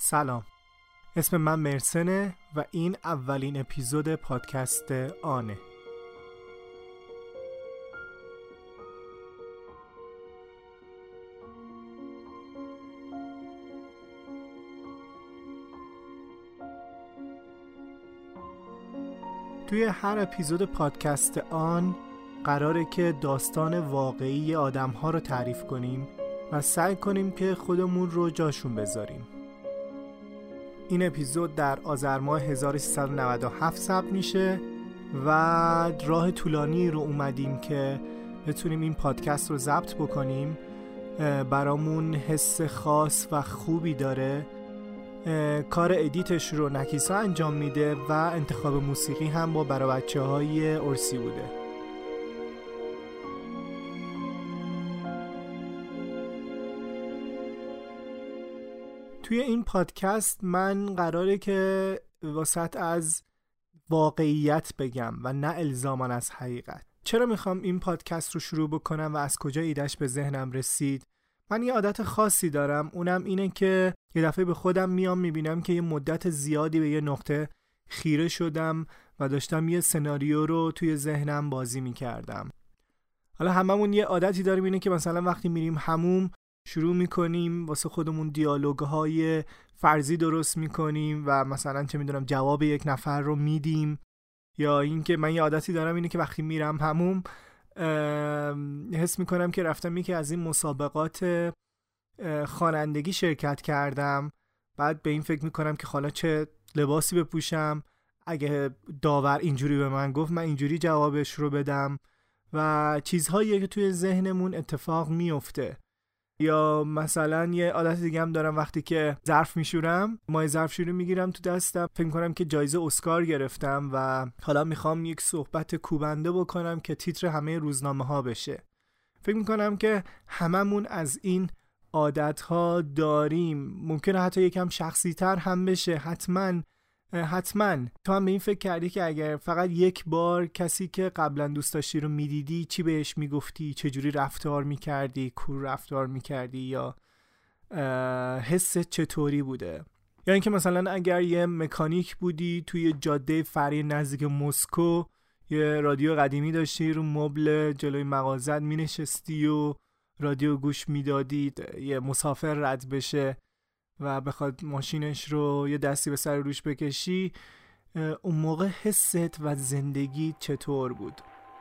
سلام، اسم من مرسنه و این اولین اپیزود پادکست آنه. توی هر اپیزود پادکست آن قراره که داستان واقعی آدم‌ها رو تعریف کنیم و سعی کنیم که خودمون رو جاشون بذاریم. این اپیزود در آذر ماه 1397 ثبت میشه و راه طولانی رو اومدیم که بتونیم این پادکست رو ضبط بکنیم. برامون حس خاص و خوبی داره. کار ادیتش رو نکیسا انجام میده و انتخاب موسیقی هم با برای بچه‌های ارسی بوده. توی این پادکست من قراره که واسط از واقعیت بگم و نه الزاماً از حقیقت. چرا میخوام این پادکست رو شروع بکنم و از کجا ایدهش به ذهنم رسید؟ من یه عادت خاصی دارم، اونم اینه که یه دفعه به خودم میام میبینم که یه مدت زیادی به یه نقطه خیره شدم و داشتم یه سناریو رو توی ذهنم بازی میکردم. حالا هممون یه عادتی داریم، اینه که مثلا وقتی میریم حموم شروع میکنیم واسه خودمون دیالوگ‌های فرضی درست میکنیم و مثلا چه میدونم جواب یک نفر رو میدیم. یا اینکه من یه عادتی دارم اینه که وقتی میرم حموم حس میکنم که رفتم یکی از این مسابقات خوانندگی شرکت کردم، بعد به این فکر میکنم که حالا چه لباسی بپوشم، اگه داور اینجوری به من گفت من اینجوری جوابش رو بدم و چیزهایی که توی ذهنمون اتفاق میفته. یا مثلا یه عادت دیگه هم دارم، وقتی که ظرف میشورم، مایه ظرفشویی میگیرم تو دستم، فکر کنم که جایزه اسکار گرفتم و حالا میخوام یک صحبت کوبنده بکنم که تیتر همه روزنامه ها بشه. فکر میکنم که هممون از این عادت ها داریم، ممکنه حتی یکم شخصی تر هم بشه. حتما تو هم به این فکر کردی که اگر فقط یک بار کسی که قبلا دوست داشتی رو میدیدی چی بهش میگفتی، چجوری رفتار میکردی، کور رفتار میکردی، یا حست چطوری بوده؟ یا اینکه مثلا اگر یه مکانیک بودی توی جاده فری نزدیک مسکو، یه رادیو قدیمی داشتی رو مبل جلوی مغازت مینشستی و رادیو گوش میدادی، یه مسافر رد بشه و بخواد ماشینش رو یه دستی به سر روش بکشی، اون موقع حست و زندگی چطور بود؟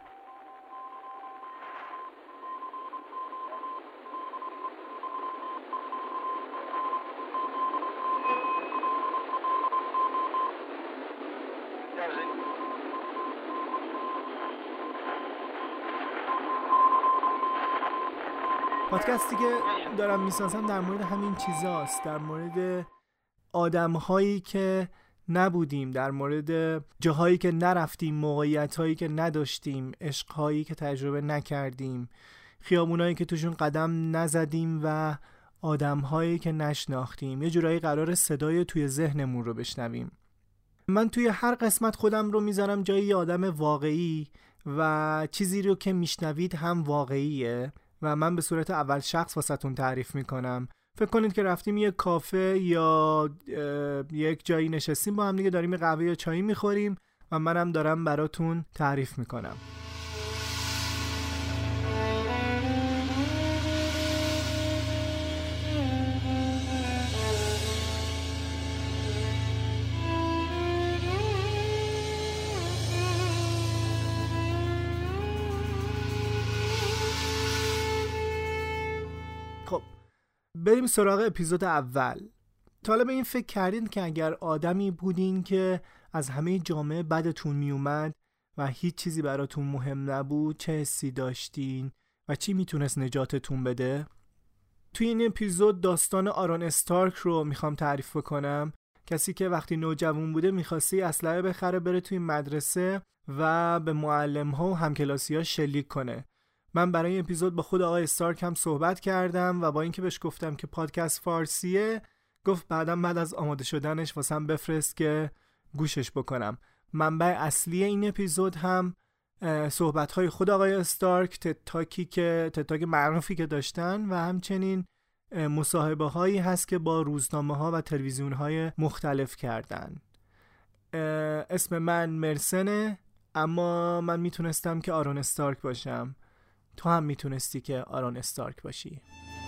پادکستی که دارم میسازم در مورد همین چیزاست، در مورد آدم‌هایی که نبودیم، در مورد جاهایی که نرفتیم، موقعیت‌هایی که نداشتیم، عشق‌هایی که تجربه نکردیم، خیابونایی که توشون قدم نزدیم و آدم‌هایی که نشناختیم. یه جورایی قرار صدای توی ذهنمون رو بشنویم. من توی هر قسمت خودم رو میذارم جای یه آدم واقعی و چیزی رو که میشنوید هم واقعیه و من به صورت اول شخص واسهتون تعریف میکنم. فکر کنید که رفتیم یه کافه یا یک جایی نشستیم با هم دیگه، داریم قهوه یا چایی میخوریم و منم دارم براتون تعریف میکنم. خب بریم سراغ اپیزود اول. تا حالا به این فکر کردین که اگر آدمی بودین که از همه جامعه بدتون میومد و هیچ چیزی براتون مهم نبود، چه حسی داشتین و چی میتونست نجاتتون بده؟ توی این اپیزود داستان آرون استارک رو میخوام تعریف بکنم، کسی که وقتی نوجوان بوده میخواستی اسلحه بخره بره توی مدرسه و به معلم‌ها و همکلاسی‌ها شلیک کنه. من برای این اپیزود با خود آقای استارک هم صحبت کردم و با اینکه بهش گفتم که پادکست فارسیه، گفت بعد از آماده شدنش واسم بفرست که گوشش بکنم. منبع اصلی این اپیزود هم صحبت‌های خود آقای استارک، تتاک معروفی که داشتن و همچنین مصاحبه هایی هست که با روزنامه ها و تلویزیون های مختلف کردن. اسم من مرسنه، اما من میتونستم که آرون استارک باشم. تو هم میتونستی که آرون استارک باشی.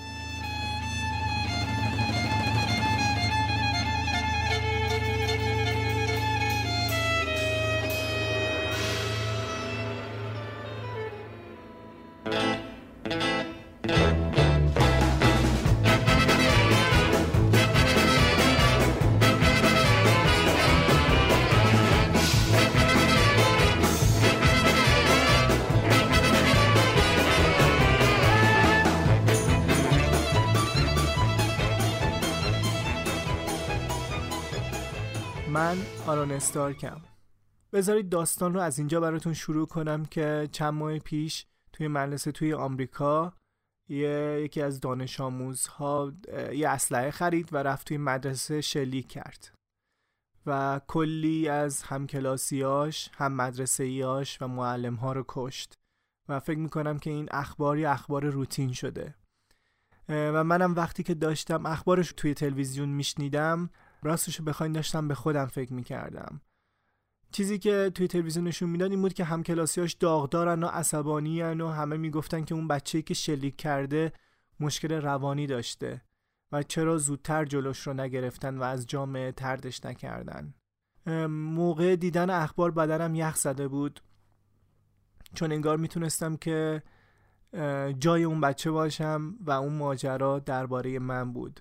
من آرون استارکم. بذارید داستان رو از اینجا براتون شروع کنم که چند ماه پیش توی مدرسه توی آمریکا یکی از دانش آموزها یه اسلحه خرید و رفت توی مدرسه شلیک کرد و کلی از همکلاسیاش، هم مدرسه‌ایاش و معلم‌ها رو کشت و فکر میکنم که این اخبار روتین شده. و منم وقتی که داشتم اخبارش توی تلویزیون میشنیدم، راستش بخواین داشتم به خودم فکر میکردم. چیزی که توی تلویزیون نشون میداد این بود که همکلاسیاش داغدارن و عصبانی‌ان و همه میگفتن که اون بچه‌ای که شلیک کرده مشکل روانی داشته و چرا زودتر جلوش رو نگرفتن و از جامعه طردش نکردن. موقع دیدن اخبار بدنم یخ زده بود، چون انگار میتونستم که جای اون بچه باشم و اون ماجرا درباره من بود.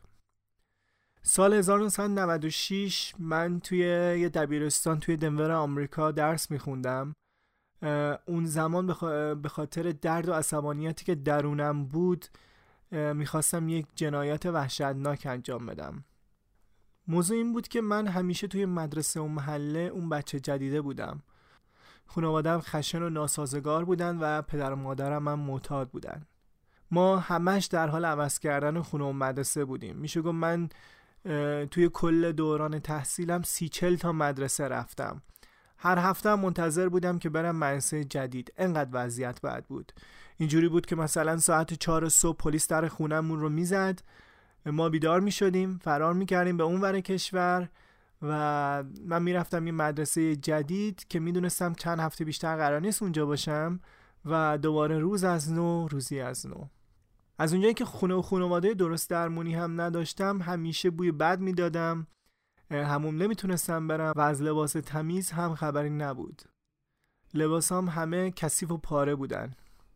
سال 1996 من توی یه دبیرستان توی دنور آمریکا درس میخوندم. اون زمان به خاطر درد و عصبانیتی که درونم بود میخواستم یک جنایت وحشتناک انجام بدم. موضوع این بود که من همیشه توی مدرسه و محله اون بچه جدیده بودم. خانواده‌ام خشن و ناسازگار بودن و پدر و مادرم هم معتاد بودن. ما همش در حال عوض کردن خونه و مدرسه بودیم. میشه گفت من توی کل دوران تحصیلم 30-40 تا مدرسه رفتم. هر هفته منتظر بودم که برم مدرسه جدید. انقدر وضعیت بد بود. اینجوری بود که مثلا ساعت 4 صبح پلیس در خونمون رو میزد، ما بیدار میشدیم، فرار میکردیم به اون ور کشور و من میرفتم یه مدرسه جدید که میدونستم چند هفته بیشتر قرار نیست اونجا باشم و دوباره روز از نو، روزی از نو. از اونجایی که خونه و خانواده درست درمونی هم نداشتم، همیشه بوی بد میدادم، هموم نمیتونستم برم و از لباس تمیز هم خبری نبود. لباسام همه کثیف و پاره بودن.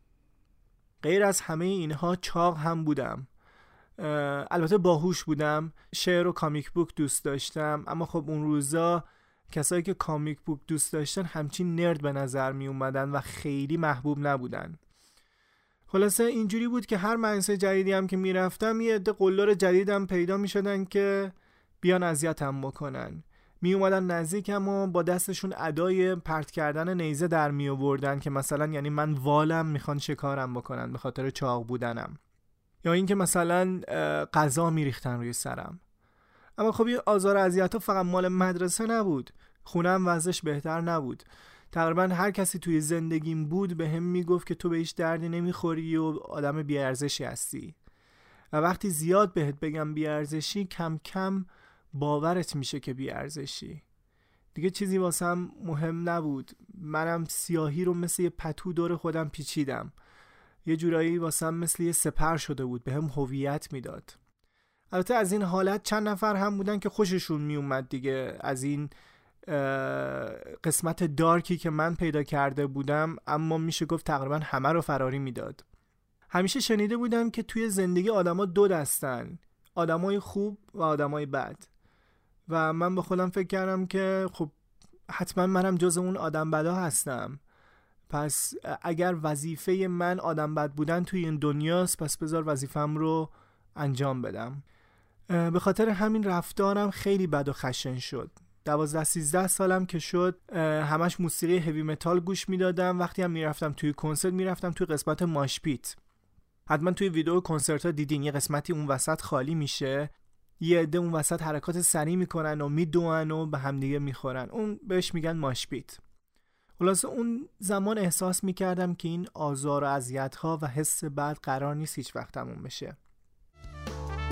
غیر از همه اینها چاق هم بودم. البته باهوش بودم، شعر و کامیک بوک دوست داشتم، اما خب اون روزا کسایی که کامیک بوک دوست داشتن همچین نرد به نظر می اومدن و خیلی محبوب نبودن. خلاصه اینجوری بود که هر مدرسه جدیدی هم که میرفتم یه عده قلدر جدیدم پیدا می شدن که بیان اذیتم بکنن. می اومدن نزدیکم و با دستشون ادای پرت کردن نیزه در می آوردن که مثلا یعنی من والم میخوان شکارم بکنن به خاطر چاق بودنم، یا اینکه مثلا غذا میریختن روی سرم. اما خب این آزار و اذیت‌ها فقط مال مدرسه نبود، خونم وضعش بهتر نبود. تقریبا هر کسی توی زندگیم بود به هم میگفت که تو به هیچ دردی نمیخوری و آدم بیارزشی هستی. و وقتی زیاد بهت بگم بیارزشی، کم کم باورت میشه که بیارزشی. دیگه چیزی واسم مهم نبود. منم سیاهی رو مثل یه پتو دور خودم پیچیدم. یه جورایی واسم مثل یه سپر شده بود، به هم هویت میداد. البته از این حالت چند نفر هم بودن که خوششون میومد دیگه از این قسمت دارکی که من پیدا کرده بودم، اما میشه گفت تقریبا همه رو فراری میداد. همیشه شنیده بودم که توی زندگی آدما دو دستن، آدمای خوب و آدمای بد، و من به خودم فکر کردم که خب حتما منم جز اون آدم بدا هستم. پس اگر وظیفه من آدم بد بودن توی این دنیاست، پس بذار وظیفم رو انجام بدم. به خاطر همین رفتارم خیلی بد و خشن شد. 12-13 سالم که شد همش موسیقی هیوی متال گوش میدادم. وقتی هم میرفتم توی کنسرت میرفتم توی قسمت ماشپیت. حتما توی ویدیو کنسرت ها دیدین یه قسمتی اون وسط خالی میشه، یه عده اون وسط حرکات سریع میکنن و میدوئن و به همدیگه میخورن، اون بهش میگن ماشپیت. خلاصه اون زمان احساس میکردم که این آزار و اذیت‌ها و حس بد قرار نیست هیچ وقت تموم بشه.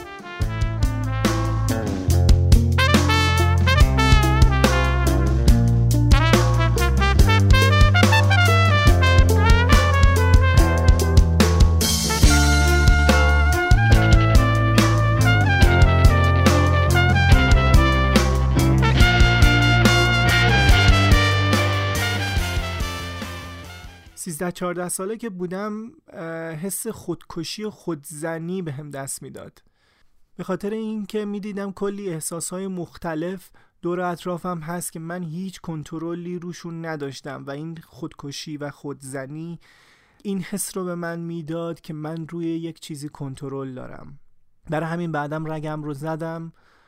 13-14 ساله که بودم حس خودکشی و خودزنی بهم دست میداد، به خاطر این که میدیدم کلی احساسهای مختلف دور اطرافم هست که من هیچ کنترلی روشون نداشتم و این خودکشی و خودزنی این حس رو به من میداد که من روی یک چیزی کنترل دارم. برای همین بعدم رگم رو زدم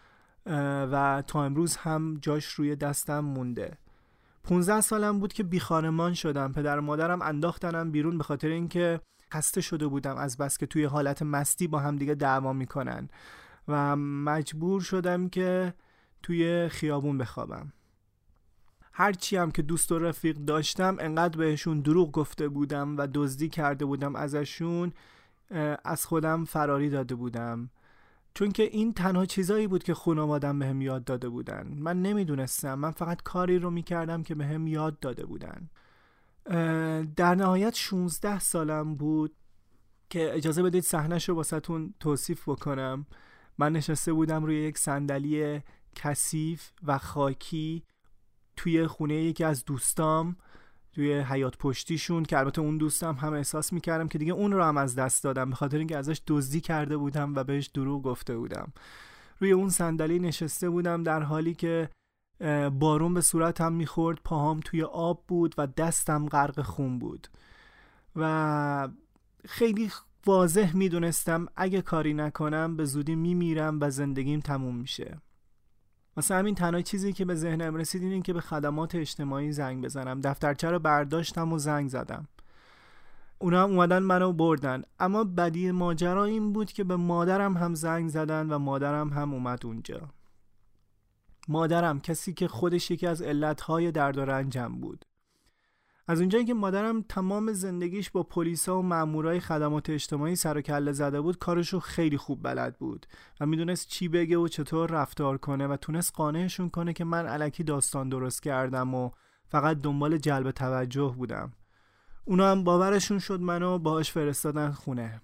و تا امروز هم جاش روی دستم مونده. 15 سالم بود که بی خانمان شدم. پدر و مادرم انداختنم بیرون به خاطر اینکه خسته شده بودم از بس که توی حالت مستی با هم دیگه دعوا میکنن و مجبور شدم که توی خیابون بخوابم. هرچی هم که دوست و رفیق داشتم انقدر بهشون دروغ گفته بودم و دزدی کرده بودم ازشون، از خودم فراری داده بودم، چون که این تنها چیزایی بود که خانواده‌ام بهم یاد داده بودن. من نمیدونستم، من فقط کاری رو میکردم که بهم یاد داده بودن. در نهایت 16 سالم بود که اجازه بدید صحنه‌شو واسهتون توصیف بکنم. من نشسته بودم روی یک صندلی کثیف و خاکی توی خونه یکی از دوستام توی حیاط پشتیشون، که البته اون دوستم هم احساس میکردم که دیگه اون رو هم از دست دادم به خاطر اینکه ازش دزدی کرده بودم و بهش دروغ گفته بودم. روی اون صندلی نشسته بودم در حالی که بارون به صورتم میخورد، پاهام توی آب بود و دستم غرق خون بود و خیلی واضح میدونستم اگه کاری نکنم به زودی میمیرم و زندگیم تموم میشه. مثلا همین تنها چیزی که به ذهنم رسید این که به خدمات اجتماعی زنگ بزنم. دفترچه رو برداشتم و زنگ زدم. اونا هم اومدن منو بردن. اما بدی ماجرا این بود که به مادرم هم زنگ زدن و مادرم هم اومد اونجا. مادرم، کسی که خودش یکی از علتهای درد و رنجم بود. از اونجایی که مادرم تمام زندگیش با پلیسا و مامورای خدمات اجتماعی سر و کله زده بود، کارشو خیلی خوب بلد بود و میدونست چی بگه و چطور رفتار کنه و تونست قانعشون کنه که من الکی داستان درست کردم و فقط دنبال جلب توجه بودم. اونا هم باورشون شد، منو باهاش فرستادن خونه.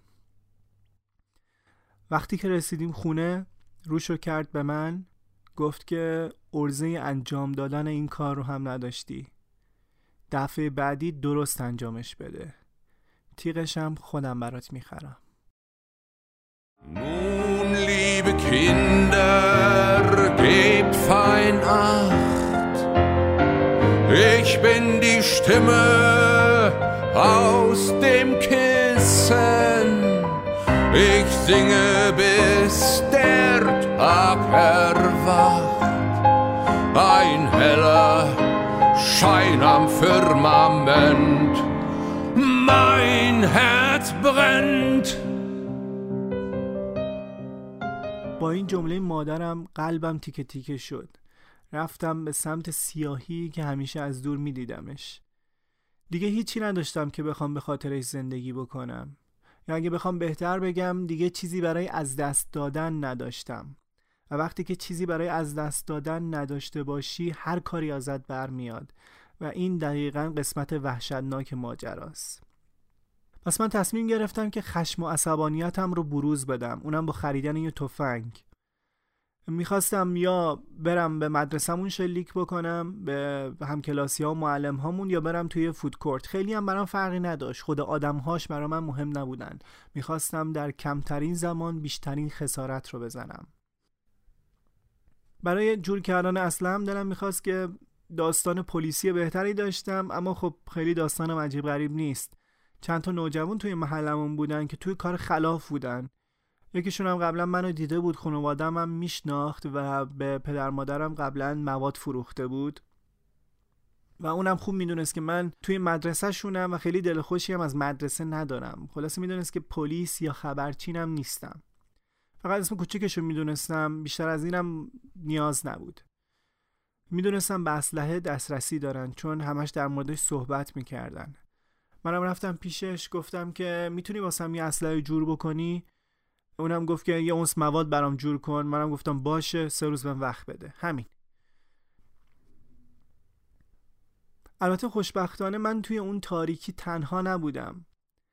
وقتی که رسیدیم خونه روشو کرد به من، گفت که عرضه انجام دادن این کار رو هم نداشتی، دفعه بعدی درست انجامش بده، تیغشم خودم برات میخرم. Nun, liebe Kinder, gebt fein Acht. Ich bin die Stimme aus dem Kissen. Ich singe, bis der Tag erwacht. Ein heller Schein am Firmament. Mein Herz brennt. با این جمله مادرم قلبم تیکه تیکه شد. رفتم به سمت سیاهی که همیشه از دور می دیدمش. دیگه هیچی نداشتم که بخوام به خاطرش زندگی بکنم، یا اگه بخوام بهتر بگم دیگه چیزی برای از دست دادن نداشتم. و وقتی که چیزی برای از دست دادن نداشته باشی هر کاری ازت برمیاد و این دقیقاً قسمت وحشتناک ماجراست. پس من تصمیم گرفتم که خشم و عصبانیتم رو بروز بدم، اونم با خریدن یه تفنگ. میخواستم یا برم به مدرسمون شلیک بکنم به همکلاسی ها و معلم هامون، یا برم توی فودکورت. خیلی هم برام فرقی نداشت، خود آدمهاش برام من مهم نبودن. میخواستم در کمترین زمان بیشترین خسارت رو بزنم. برای جور کردن اسلحه‌ام دلم میخواست که داستان پلیسی بهتری داشتم، اما خب خیلی داستانم عجیب غریب نیست. چند تا نوجوان توی محلمون بودن که توی کار خلاف بودن. یکیشون هم قبلا منو دیده بود، خانواده‌ام هم میشناخت و به پدر مادرم قبلا مواد فروخته بود و اونم خوب میدونست که من توی مدرسه شونم و خیلی دل خوشی هم از مدرسه ندارم. خلاصه میدونست که پلیس یا خبرچینم نیستم. فقط اسم کوچیکشو میدونستم، بیشتر از اینم نیاز نبود. میدونستم به اسلحه دسترسی دارن چون همش در موردش صحبت میکردن. منم رفتم پیشش، گفتم که میتونی واسم یه اسلحه جور بکنی؟ اونم گفت که یه اونس مواد برام جور کن. منم گفتم باشه، 3 روز بهم وقت بده. همین. البته خوشبختانه من توی اون تاریکی تنها نبودم.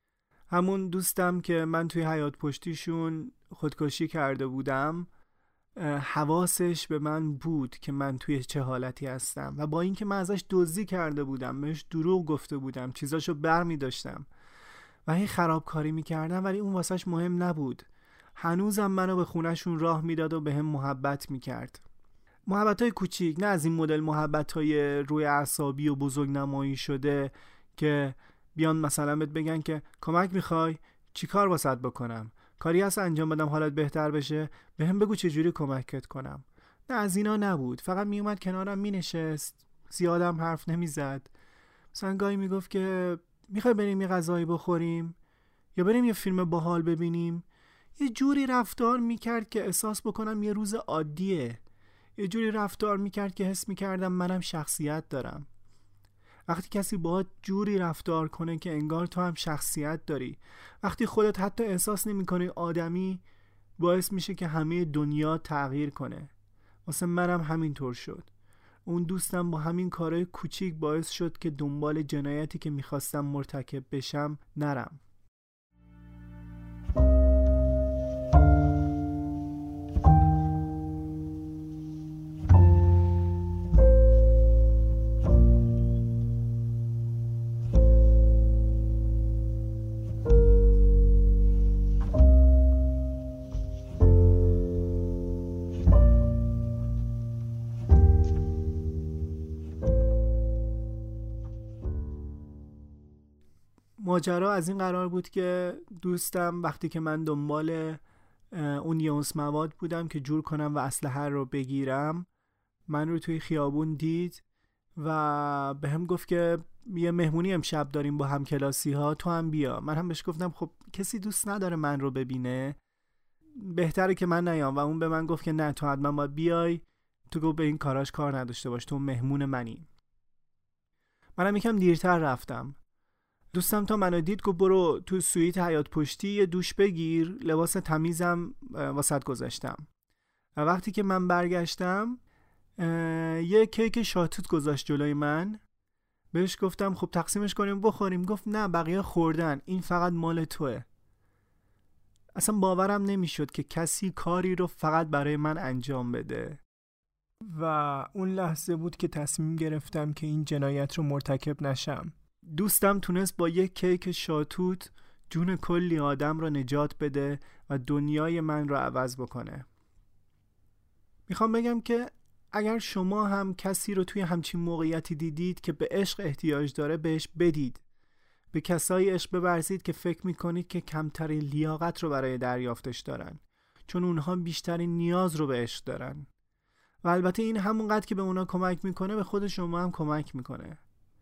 همون دوستم که من توی حیاط پشتیشون خودکشی کرده بودم حواسش به من بود که من توی چه حالتی هستم و با اینکه من ازش دزدی کرده بودم، بهش دروغ گفته بودم، چیزاشو برمی داشتم و هی خرابکاری میکردم، ولی اون واسش مهم نبود. هنوزم منو به خونهشون راه میداد و به هم محبت میکرد. محبتای کوچیک، نه از این مدل محبتای روی اعصابی و بزرگ نمایی شده که بیان مثلا بهت بگن که کمک میخوای، چی کار واسط بکنم، کاری هست انجام بدم حالت بهتر بشه، به هم بگو چجوری کمکت کنم. نه از اینا نبود. فقط میومد کنارم مینشست، زیادم حرف نمیزد. مثلا گاهی میگفت که میخوای بریم یه غذایی بخوریم یا بریم یه فیلم باحال ببینیم. یه جوری رفتار میکرد که احساس بکنم یه روز عادیه. یه جوری رفتار میکرد که حس میکردم منم شخصیت دارم. وقتی کسی باهات جوری رفتار کنه که انگار تو هم شخصیت داری، وقتی خودت حتی احساس نمی‌کنی آدمی، باعث میشه که همه دنیا تغییر کنه. واسه منم همینطور شد. اون دوستم با همین کارهای کوچیک باعث شد که دنبال جنایتی که میخواستم مرتکب بشم نرم. ماجرا از این قرار بود که دوستم وقتی که من دنبال اون یونس مواد بودم که جور کنم و اسلحه رو بگیرم، من رو توی خیابون دید و به هم گفت که یه مهمونی امشب داریم با همکلاسی ها، تو هم بیا. من هم بهش گفتم خب کسی دوست نداره من رو ببینه، بهتره که من نیام. و اون به من گفت که نه، تو حتما باید بیای، تو گفت به این کاراش کار نداشته باش، تو مهمون منی. منم یکم دیرتر رفتم. دوستم تا منو دید گفت برو تو سویت حیاط پشتی یه دوش بگیر، لباس تمیزم واسط گذاشتم. و وقتی که من برگشتم یه کیک شاتوت گذاشت جلوی من. بهش گفتم خب تقسیمش کنیم بخوریم. گفت نه، بقیه خوردن، این فقط مال توه. اصلا باورم نمیشد که کسی کاری رو فقط برای من انجام بده. و اون لحظه بود که تصمیم گرفتم که این جنایت رو مرتکب نشم. دوستم تونست با یک کیک شاتوت جون کلی آدم رو نجات بده و دنیای من رو عوض بکنه. میخوام بگم که اگر شما هم کسی رو توی همچین موقعیتی دیدید که به عشق احتیاج داره، بهش بدید. به کسایی عشق بورزید که فکر میکنید که کمترین لیاقت رو برای دریافتش دارن، چون اونها بیشترین نیاز رو به عشق دارن. و البته این همونقدر که به اونا کمک میکنه به خود شما هم کمک میکنه.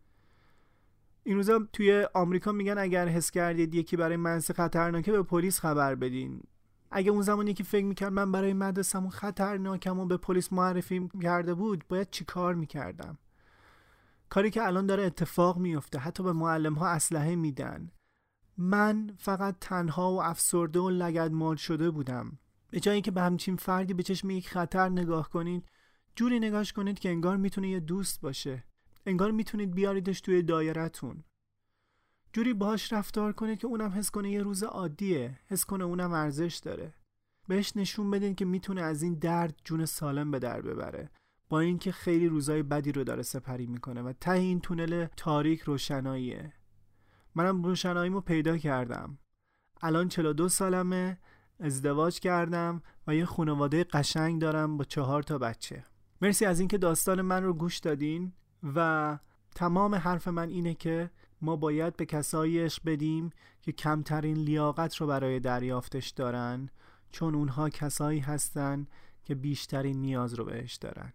این روزا توی آمریکا میگن اگر حس کردید یکی برای مدرسه خطرناکه به پلیس خبر بدین. اگه اون زمانی که فکر میکرد من برای مدرسه‌مون خطرناکم و به پلیس معرفی کرده بود، باید چی کار میکردم؟ کاری که الان داره اتفاق میفته، حتی به معلم‌ها اسلحه میدن. من فقط تنها و افسرده و لگدمال شده بودم. به جای اینکه به همچین فردی به چشم یک خطر نگاه کنید، جوری نگاش کنید که انگار میتونه یه دوست باشه. انگار میتونید بیاریدش توی دایره‌تون. جوری باهاش رفتار کنید که اونم حس کنه یه روز عادیه، حس کنه اونم ارزش داره. بهش نشون بدین که میتونه از این درد جون سالم به در ببره، با اینکه خیلی روزای بدی رو داره سپری میکنه و ته این تونل تاریک روشناییه. منم روشناییمو پیدا کردم. الان 42 سالمه، ازدواج کردم و یه خانواده قشنگ دارم با 4 تا بچه. مرسی از اینکه داستان من رو گوش دادین و تمام حرف من اینه که ما باید به کسایی عشق بدیم که کمترین لیاقت رو برای دریافتش دارن، چون اونها کسایی هستن که بیشترین نیاز رو بهش دارن.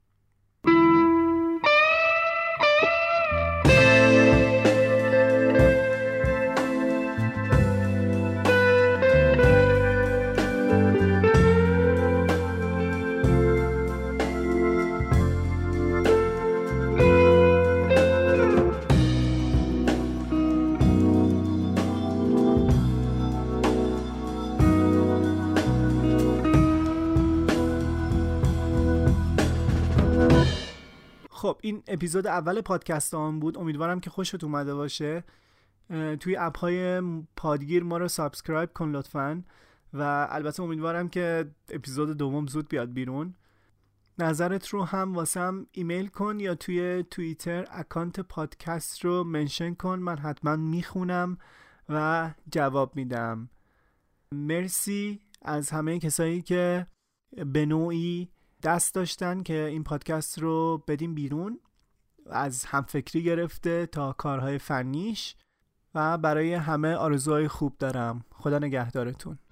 خب این اپیزود اول پادکست هم بود. امیدوارم که خوشت اومده باشه. توی اپ های پادگیر ما رو سابسکرایب کن لطفاً و البته امیدوارم که اپیزود دوم زود بیاد بیرون. نظرت رو هم واسم ایمیل کن یا توی توییتر اکانت پادکست رو منشن کن، من حتما میخونم و جواب میدم. مرسی از همه کسایی که به نوعی دست داشتن که این پادکست رو بدیم بیرون، از همفکری گرفته تا کارهای فنیش، و برای همه آرزوهای خوب دارم. خدا نگهدارتون.